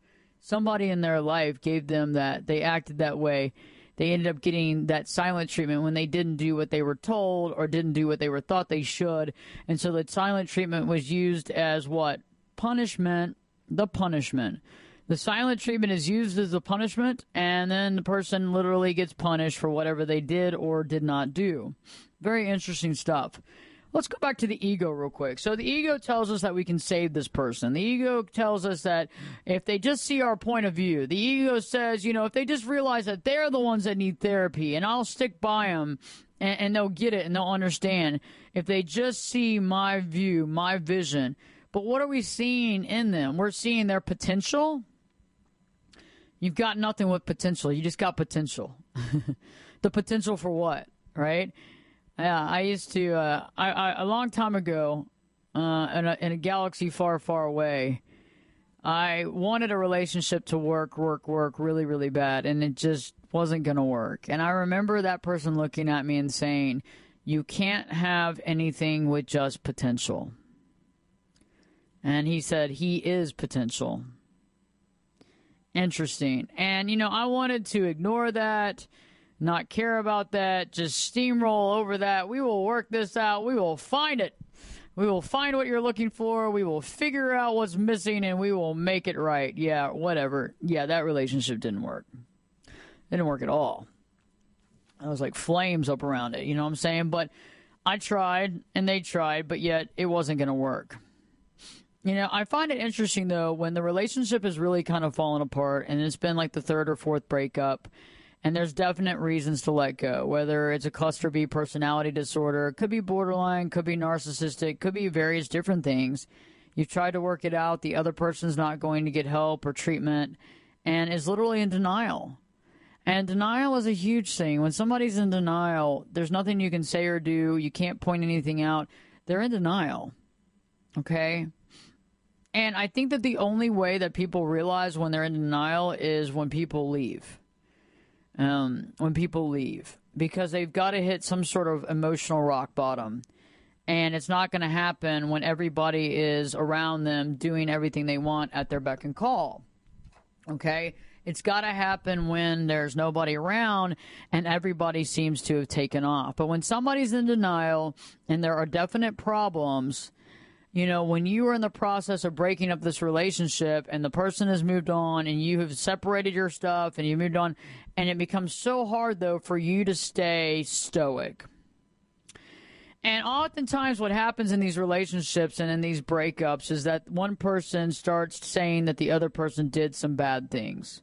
Speaker 4: gave them that. They acted that way. They ended up getting that silent treatment when they didn't do what they were told or didn't do what they were thought they should. And so the silent treatment was used as what? Punishment. The punishment. The silent treatment is used as a punishment, and then the person literally gets punished for whatever they did or did not do. Very interesting stuff. Let's go back to the ego real quick. So the ego tells us that we can save this person. The ego tells us that if they just see our point of view, the ego says, if they just realize that they're the ones that need therapy and I'll stick by them and they'll get it and they'll understand. If they just see my view, my vision. But what are we seeing in them? We're seeing their potential. You've got nothing with potential. You just got potential. The potential for what, right? Yeah, I used to, a long time ago, in a galaxy far, far away, I wanted a relationship to work really, really bad, and it just wasn't going to work. And I remember that person looking at me and saying, You can't have anything with just potential. And he said he is potential. Interesting. And, I wanted to ignore that, not care about that, just steamroll over that. We will work this out. We will find it. We will find what you're looking for. We will figure out what's missing, and we will make it right. Yeah, whatever. Yeah, that relationship didn't work. It didn't work at all. I was like flames up around it, you know what I'm saying? But I tried, and they tried, but yet it wasn't going to work. I find it interesting, though, when the relationship is really kind of fallen apart, and it's been like the third or fourth breakup, and there's definite reasons to let go, whether it's a cluster B personality disorder, could be borderline, could be narcissistic, could be various different things. You've tried to work it out. The other person's not going to get help or treatment and is literally in denial. And denial is a huge thing. When somebody's in denial, there's nothing you can say or do. You can't point anything out. They're in denial. Okay? And I think that the only way that people realize when they're in denial is when people leave. Because they've got to hit some sort of emotional rock bottom. And it's not going to happen when everybody is around them doing everything they want at their beck and call. Okay? It's got to happen when there's nobody around and everybody seems to have taken off. But when somebody's in denial and there are definite problems, when you are in the process of breaking up this relationship and the person has moved on and you have separated your stuff and you moved on, and it becomes so hard, though, for you to stay stoic. And oftentimes what happens in these relationships and in these breakups is that one person starts saying that the other person did some bad things.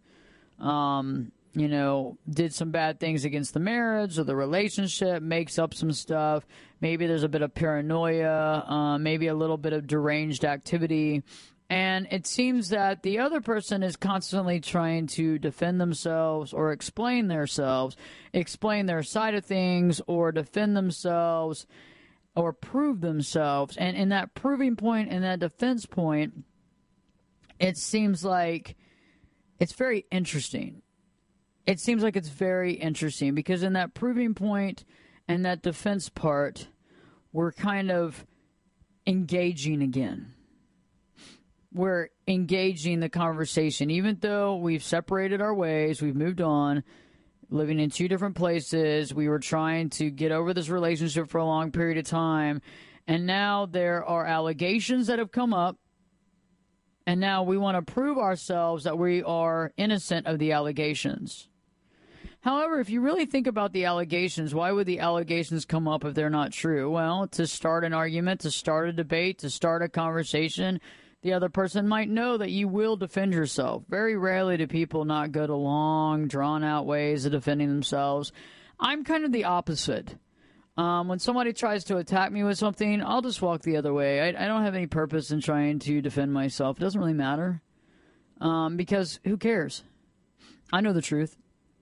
Speaker 4: Did some bad things against the marriage or the relationship, makes up some stuff. Maybe there's a bit of paranoia, maybe a little bit of deranged activity. And it seems that the other person is constantly trying to defend themselves or explain themselves, explain their side of things, or defend themselves or prove themselves. And in that proving point and that defense point, it seems like it's very interesting. It seems like it's very interesting because in that proving point and that defense part, we're kind of engaging again. We're engaging the conversation. Even though we've separated our ways, we've moved on, living in two different places, we were trying to get over this relationship for a long period of time, and now there are allegations that have come up, and now we want to prove ourselves that we are innocent of the allegations. However, if you really think about the allegations, why would the allegations come up if they're not true? Well, to start an argument, to start a debate, to start a conversation, the other person might know that you will defend yourself. Very rarely do people not go to long, drawn-out ways of defending themselves. I'm kind of the opposite. When somebody tries to attack me with something, I'll just walk the other way. I don't have any purpose in trying to defend myself. It doesn't really matter. Because who cares? I know the truth.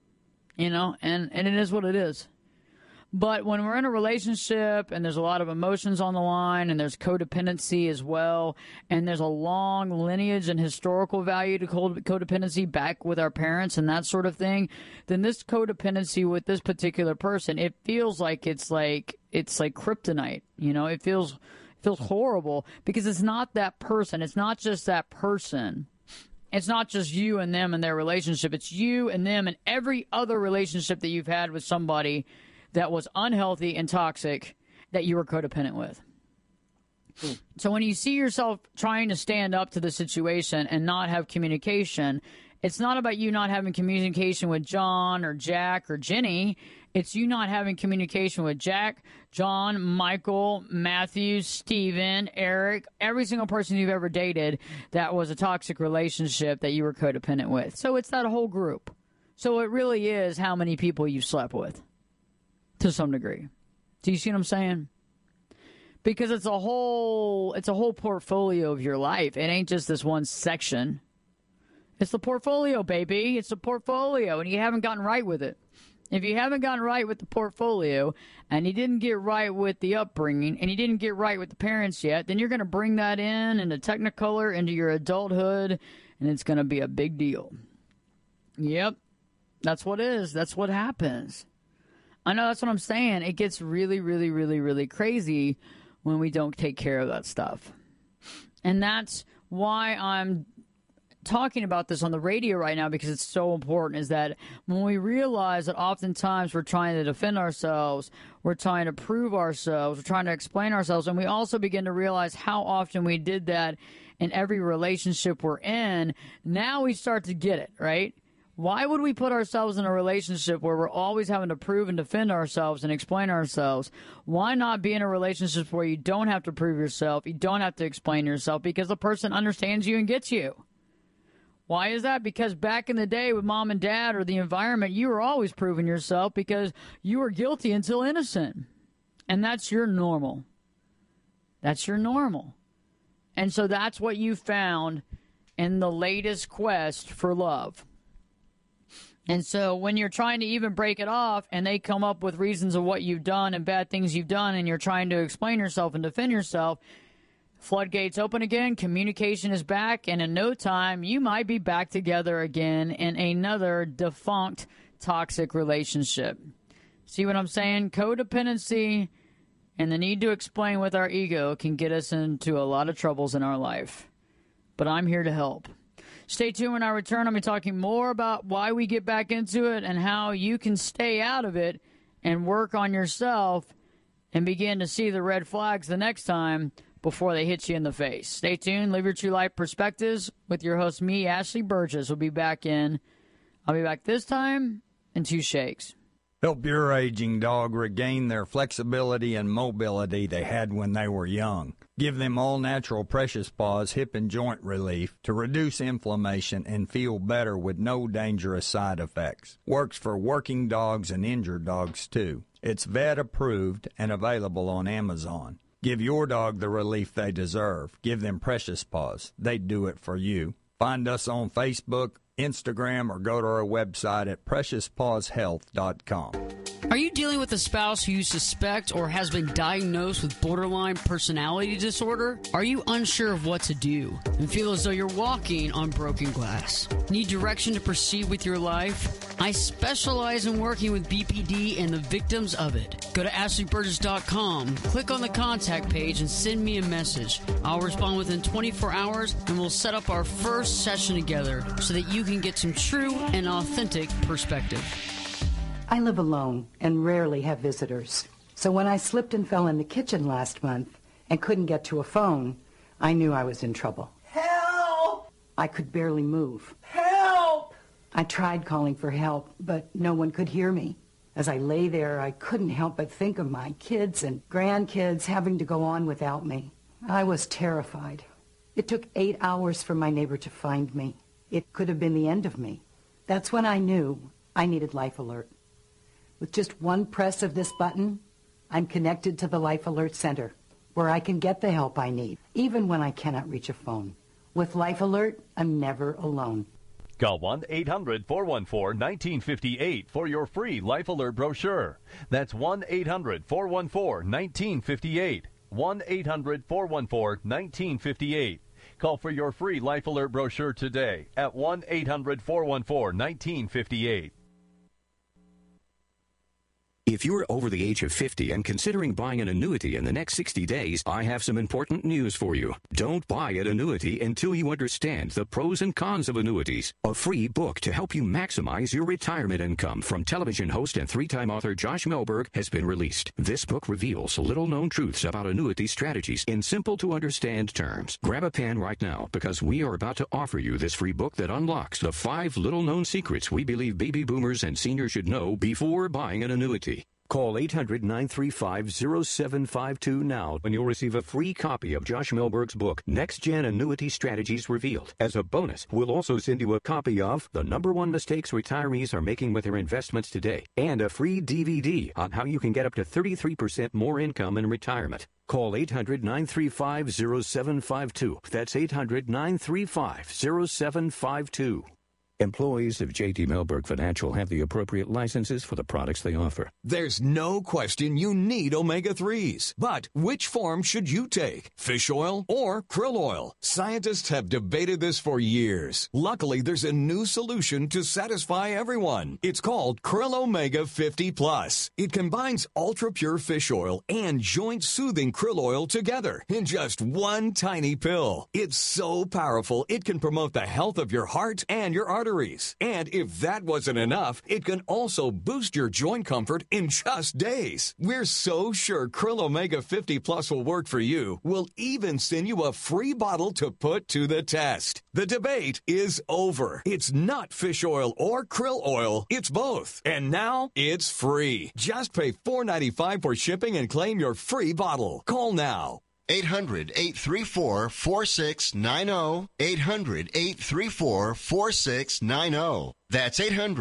Speaker 4: And it is what it is. But when we're in a relationship and there's a lot of emotions on the line and there's codependency as well, and there's a long lineage and historical value to codependency back with our parents and that sort of thing, then this codependency with this particular person, it feels like it's like kryptonite. It feels horrible because it's not that person. It's not just that person. It's not just you and them and their relationship. It's you and them and every other relationship that you've had with somebody that was unhealthy and toxic that you were codependent with. So when you see yourself trying to stand up to the situation and not have communication, it's not about you not having communication with John or Jack or Jenny. It's you not having communication with Jack, John, Michael, Matthew, Steven, Eric, every single person you've ever dated that was a toxic relationship that you were codependent with. So it's that whole group. So it really is how many people you slept with to some degree. Do you see what I'm saying? Because it's a whole portfolio of your life. It ain't just this one section. It's the portfolio, baby. It's the portfolio, and you haven't gotten right with it. If you haven't gotten right with the portfolio and you didn't get right with the upbringing and you didn't get right with the parents yet, then you're going to bring that into Technicolor, into your adulthood, and it's going to be a big deal. Yep. That's what it is. That's what happens. I know, that's what I'm saying. It gets really, really, really, really crazy when we don't take care of that stuff. And that's why I'm talking about this on the radio right now, because it's so important, is that when we realize that oftentimes we're trying to defend ourselves, we're trying to prove ourselves, we're trying to explain ourselves, and we also begin to realize how often we did that in every relationship we're in, now we start to get it, right? Why would we put ourselves in a relationship where we're always having to prove and defend ourselves and explain ourselves? Why not be in a relationship where you don't have to prove yourself, you don't have to explain yourself, because the person understands you and gets you? Why is that? Because back in the day with mom and dad or the environment, you were always proving yourself because you were guilty until innocent. And that's your normal. That's your normal. And so that's what you found in the latest quest for love. And so when you're trying to even break it off and they come up with reasons of what you've done and bad things you've done, and you're trying to explain yourself and defend yourself, floodgates open again, communication is back, and in no time, you might be back together again in another defunct, toxic relationship. See what I'm saying? Codependency and the need to explain with our ego can get us into a lot of troubles in our life. But I'm here to help. Stay tuned. When I return, I'll be talking more about why we get back into it and how you can stay out of it and work on yourself and begin to see the red flags the next time before they hit you in the face. Stay tuned. Live Your True Life Perspectives with your host, me, Ashley Burgess. I'll be back this time in 2 shakes.
Speaker 2: Help your aging dog regain their flexibility and mobility they had when they were young. Give them all-natural Precious Paws hip and joint relief to reduce inflammation and feel better with no dangerous side effects. Works for working dogs and injured dogs, too. It's vet-approved and available on Amazon. Give your dog the relief they deserve. Give them Precious Paws. They do it for you. Find us on Facebook, Instagram, or go to our website at PreciousPawsHealth.com.
Speaker 14: Are you dealing with a spouse who you suspect or has been diagnosed with borderline personality disorder? Are you unsure of what to do and feel as though you're walking on broken glass? Need direction to proceed with your life? I specialize in working with BPD and the victims of it. Go to AshleyBurgess.com, click on the contact page, and send me a message. I'll respond within 24 hours, and we'll set up our first session together so that you can get some true and authentic perspective.
Speaker 17: I live alone and rarely have visitors. So when I slipped and fell in the kitchen last month and couldn't get to a phone, I knew I was in trouble.
Speaker 12: Help!
Speaker 17: I could barely move.
Speaker 12: Help!
Speaker 17: I tried calling for help, but no one could hear me. As I lay there, I couldn't help but think of my kids and grandkids having to go on without me. I was terrified. It took 8 hours for my neighbor to find me. It could have been the end of me. That's when I knew I needed Life Alert. With just one press of this button, I'm connected to the Life Alert Center, where I can get the help I need, even when I cannot reach a phone. With Life Alert, I'm never alone.
Speaker 11: Call 1-800-414-1958 for your free Life Alert brochure. That's 1-800-414-1958. 1-800-414-1958. Call for your free Life Alert brochure today at 1-800-414-1958.
Speaker 13: If you're over the age of 50 and considering buying an annuity in the next 60 days, I have some important news for you. Don't buy an annuity until you understand the pros and cons of annuities. A free book to help you maximize your retirement income from television host and 3-time author Josh Melberg has been released. This book reveals little-known truths about annuity strategies in simple-to-understand terms. Grab a pen right now, because we are about to offer you this free book that unlocks the 5 little-known secrets we believe baby boomers and seniors should know before buying an annuity. Call 800-935-0752 now, and you'll receive a free copy of Josh Melberg's book, Next Gen Annuity Strategies Revealed. As a bonus, we'll also send you a copy of The #1 Mistakes Retirees Are Making with Their Investments Today, and a free DVD on how you can get up to 33% more income in retirement. Call 800-935-0752. That's 800-935-0752. Employees of J.D. Mellberg Financial have the appropriate licenses for the products they offer.
Speaker 18: There's no question you need omega-3s. But which form should you take? Fish oil or krill oil? Scientists have debated this for years. Luckily, there's a new solution to satisfy everyone. It's called Krill Omega 50 Plus. It combines ultra-pure fish oil and joint-soothing krill oil together in just one tiny pill. It's so powerful, it can promote the health of your heart and your arteries. And if that wasn't enough, it can also boost your joint comfort in just days. We're so sure Krill Omega 50 Plus will work for you. We'll even send you a free bottle to put to the test. The debate is over. It's not fish oil or krill oil. It's both. And now it's free. Just pay $4.95 for shipping and claim your free bottle. Call now.
Speaker 15: 800-834-4690. 800-834-4690. That's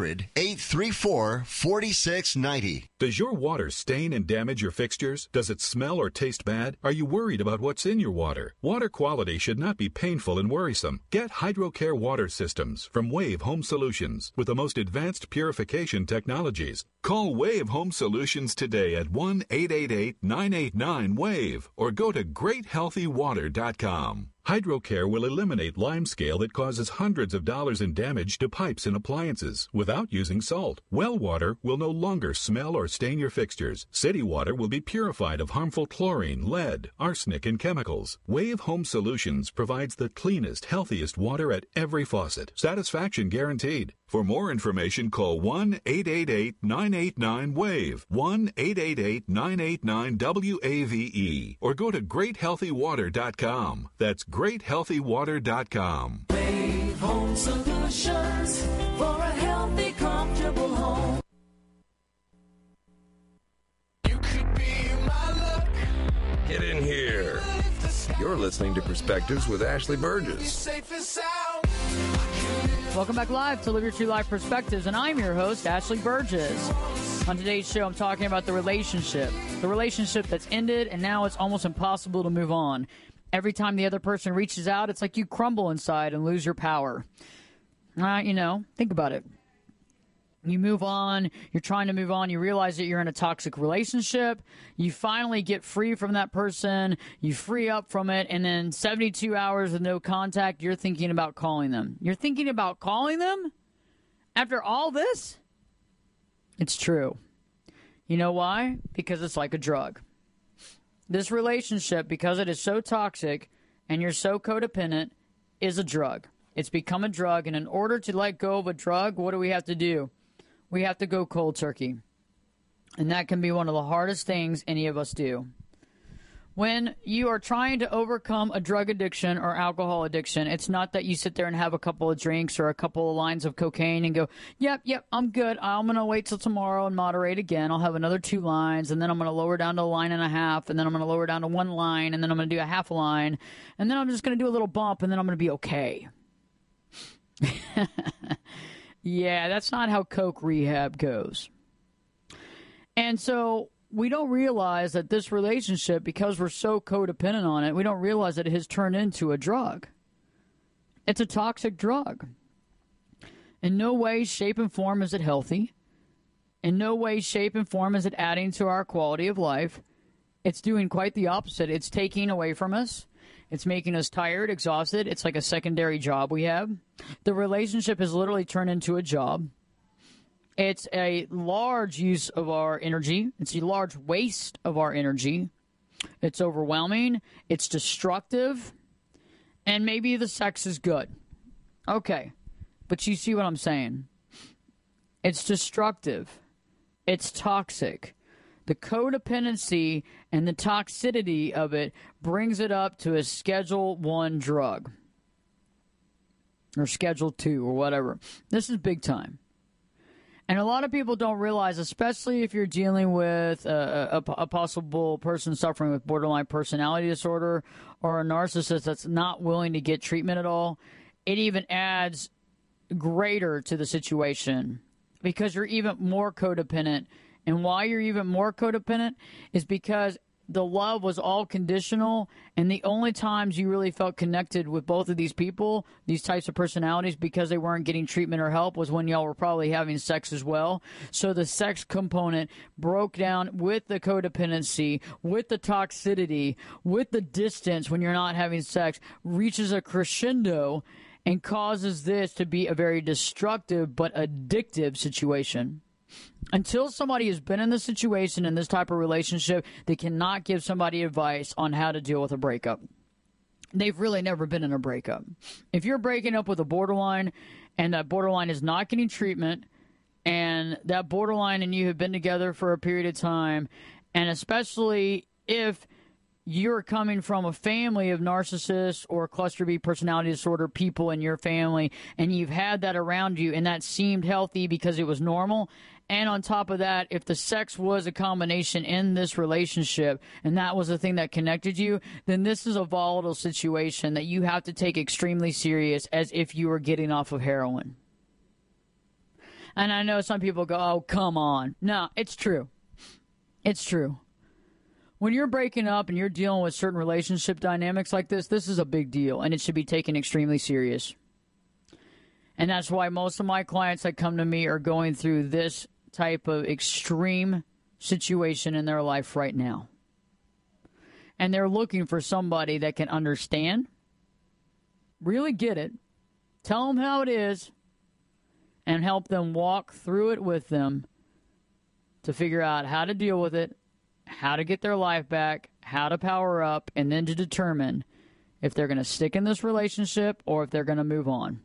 Speaker 15: 800-834-4690.
Speaker 16: Does your water stain and damage your fixtures? Does it smell or taste bad? Are you worried about what's in your water? Water quality should not be painful and worrisome. Get HydroCare water systems from Wave Home Solutions with the most advanced purification technologies. Call Wave Home Solutions today at 1-888-989-WAVE or go to GreatHealthyWater.com. HydroCare will eliminate limescale that causes hundreds of dollars in damage to pipes and appliances without using salt. Well water will no longer smell or stain your fixtures. City water will be purified of harmful chlorine, lead, arsenic, and chemicals. Wave Home Solutions provides the cleanest, healthiest water at every faucet. Satisfaction guaranteed. For more information, call 1-888-989-WAVE, 1-888-989-WAVE, or go to GreatHealthyWater.com. That's GreatHealthyWater.com.
Speaker 12: Wave Home Solutions for a healthy, comfortable home.
Speaker 3: You could be my luck. Get in here. You're listening to Perspectives with Ashley Burgess.
Speaker 4: Welcome back live to Live Your True Life Perspectives, and I'm your host, Ashley Burgess. On today's show, I'm talking about the relationship that's ended, and now it's almost impossible to move on. Every time the other person reaches out, it's like you crumble inside and lose your power. Think about it. You move on, you're trying to move on, you realize that you're in a toxic relationship, you finally get free from that person, you free up from it, and then 72 hours with no contact, you're thinking about calling them. You're thinking about calling them? After all this? It's true. You know why? Because it's like a drug. This relationship, because it is so toxic and you're so codependent, is a drug. It's become a drug, and in order to let go of a drug, what do we have to do? We have to go cold turkey. And that can be one of the hardest things any of us do. When you are trying to overcome a drug addiction or alcohol addiction, it's not that you sit there and have a couple of drinks or a couple of lines of cocaine and go, yep, I'm good. I'm going to wait till tomorrow and moderate again. I'll have another 2 lines, and then I'm going to lower down to 1.5 lines, and then I'm going to lower down to 1 line, and then I'm going to do a half a line, and then I'm just going to do a little bump, and then I'm going to be okay. Yeah, that's not how coke rehab goes. And so we don't realize that this relationship, because we're so codependent on it, we don't realize that it has turned into a drug. It's a toxic drug. In no way, shape, and form is it healthy. In no way, shape, and form is it adding to our quality of life. It's doing quite the opposite. It's taking away from us. It's making us tired, exhausted. It's like a secondary job we have. The relationship has literally turned into a job. It's a large use of our energy. It's a large waste of our energy. It's overwhelming. It's destructive. And maybe the sex is good. Okay. But you see what I'm saying. It's destructive. It's toxic. The codependency and the toxicity of it brings it up to a Schedule 1 drug. Or Schedule 2 or whatever. This is big time. And a lot of people don't realize, especially if you're dealing with a possible person suffering with borderline personality disorder or a narcissist that's not willing to get treatment at all, it even adds greater to the situation because you're even more codependent. And why you're even more codependent is because the love was all conditional, and the only times you really felt connected with both of these people, these types of personalities, because they weren't getting treatment or help, was when y'all were probably having sex as well. So the sex component broke down with the codependency, with the toxicity, with the distance when you're not having sex, reaches a crescendo and causes this to be a very destructive but addictive situation. Until somebody has been in this situation, in this type of relationship, they cannot give somebody advice on how to deal with a breakup. They've really never been in a breakup. If you're breaking up with a borderline and that borderline is not getting treatment, and that borderline and you have been together for a period of time, and especially if you're coming from a family of narcissists or cluster B personality disorder people in your family, and you've had that around you, and that seemed healthy because it was normal. And on top of that, if the sex was a combination in this relationship and that was the thing that connected you, then this is a volatile situation that you have to take extremely serious, as if you were getting off of heroin. And I know some people go, oh, come on. No, it's true. It's true. When you're breaking up and you're dealing with certain relationship dynamics like this is a big deal, and it should be taken extremely serious. And that's why most of my clients that come to me are going through this type of extreme situation in their life right now. And they're looking for somebody that can understand, really get it, tell them how it is, and help them walk through it with them to figure out how to deal with it, how to get their life back, how to power up, and then to determine if they're going to stick in this relationship or if they're going to move on.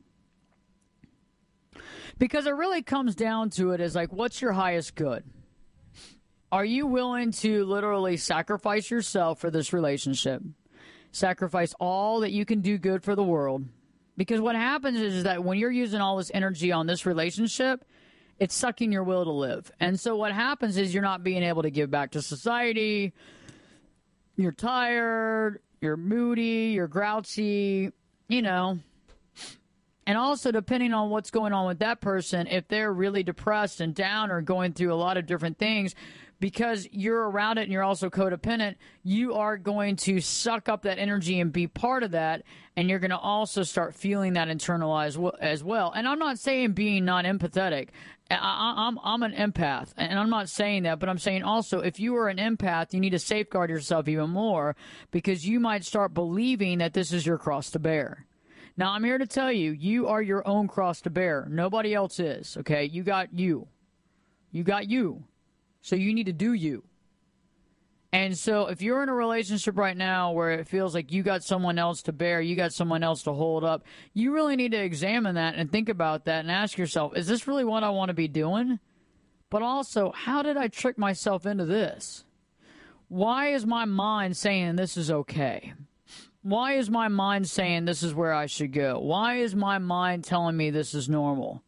Speaker 4: Because it really comes down to it is like, what's your highest good? Are you willing to literally sacrifice yourself for this relationship? Sacrifice all that you can do good for the world? Because what happens is that when you're using all this energy on this relationship, it's sucking your will to live. And so what happens is you're not being able to give back to society. You're tired, you're moody, you're grouchy, you know. And also, depending on what's going on with that person, if they're really depressed and down or going through a lot of different things, because you're around it and you're also codependent, you are going to suck up that energy and be part of that, and you're going to also start feeling that internalized as well. And I'm not saying being not empathetic. I'm an empath, and I'm not saying that, but I'm saying also if you are an empath, you need to safeguard yourself even more, because you might start believing that this is your cross to bear. Now, I'm here to tell you, you are your own cross to bear. Nobody else is, okay? You got you. You got you. So you need to do you. And so if you're in a relationship right now where it feels like you got someone else to bear, you got someone else to hold up, you really need to examine that and think about that and ask yourself, is this really what I want to be doing? But also, how did I trick myself into this? Why is my mind saying this is okay? Why is my mind saying this is where I should go? Why is my mind telling me this is normal?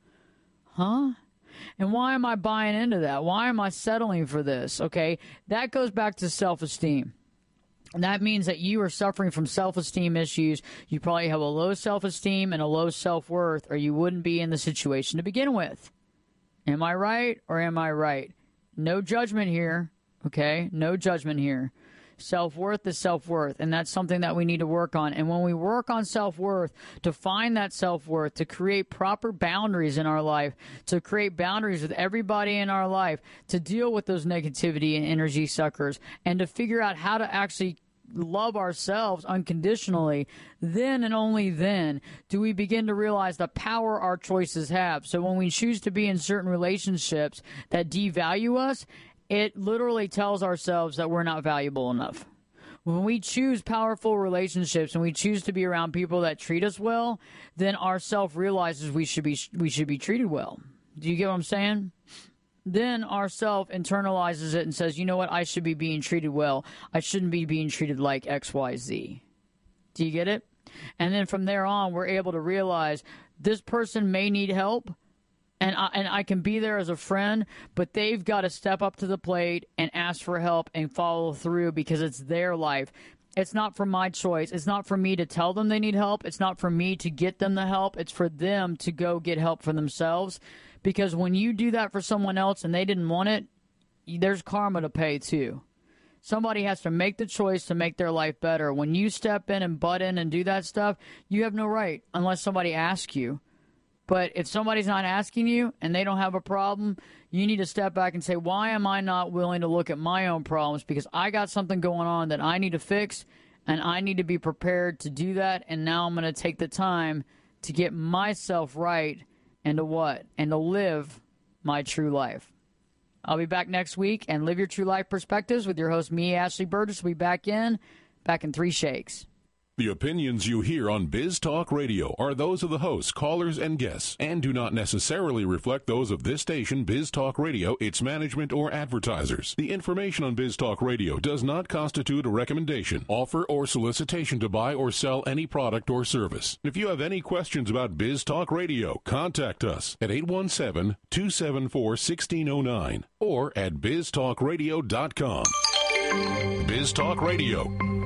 Speaker 4: Huh? And why am I buying into that? Why am I settling for this? Okay, that goes back to self-esteem. And that means that you are suffering from self-esteem issues. You probably have a low self-esteem and a low self-worth, or you wouldn't be in the situation to begin with. Am I right or am I right? No judgment here, okay? No judgment here. Self-worth is self-worth, and that's something that we need to work on. And when we work on self-worth, to find that self-worth, to create proper boundaries in our life, to create boundaries with everybody in our life, to deal with those negativity and energy suckers, and to figure out how to actually love ourselves unconditionally, then and only then do we begin to realize the power our choices have. So when we choose to be in certain relationships that devalue us, it literally tells ourselves that we're not valuable enough. When we choose powerful relationships and we choose to be around people that treat us well, then our self realizes we should be treated well. Do you get what I'm saying? Then our self internalizes it and says, you know what, I should be being treated well. I shouldn't be being treated like XYZ. Do you get it? And then from there on, we're able to realize this person may need help. And I can be there as a friend, but they've got to step up to the plate and ask for help and follow through, because it's their life. It's not for my choice. It's not for me to tell them they need help. It's not for me to get them the help. It's for them to go get help for themselves. Because when you do that for someone else and they didn't want it, there's karma to pay too. Somebody has to make the choice to make their life better. When you step in and butt in and do that stuff, you have no right unless somebody asks you. But if somebody's not asking you and they don't have a problem, you need to step back and say, why am I not willing to look at my own problems? Because I got something going on that I need to fix, and I need to be prepared to do that. And now I'm going to take the time to get myself right and to what? And to live my true life. I'll be back next week and live your true life perspectives with your host, me, Ashley Burgess. We'll be back in 3 shakes.
Speaker 19: The opinions you hear on Biz Talk Radio are those of the hosts, callers, and guests, and do not necessarily reflect those of this station, Biz Talk Radio, its management, or advertisers. The information on Biz Talk Radio does not constitute a recommendation, offer, or solicitation to buy or sell any product or service. If you have any questions about Biz Talk Radio, contact us at 817-274-1609 or at biztalkradio.com. Biz Talk Radio.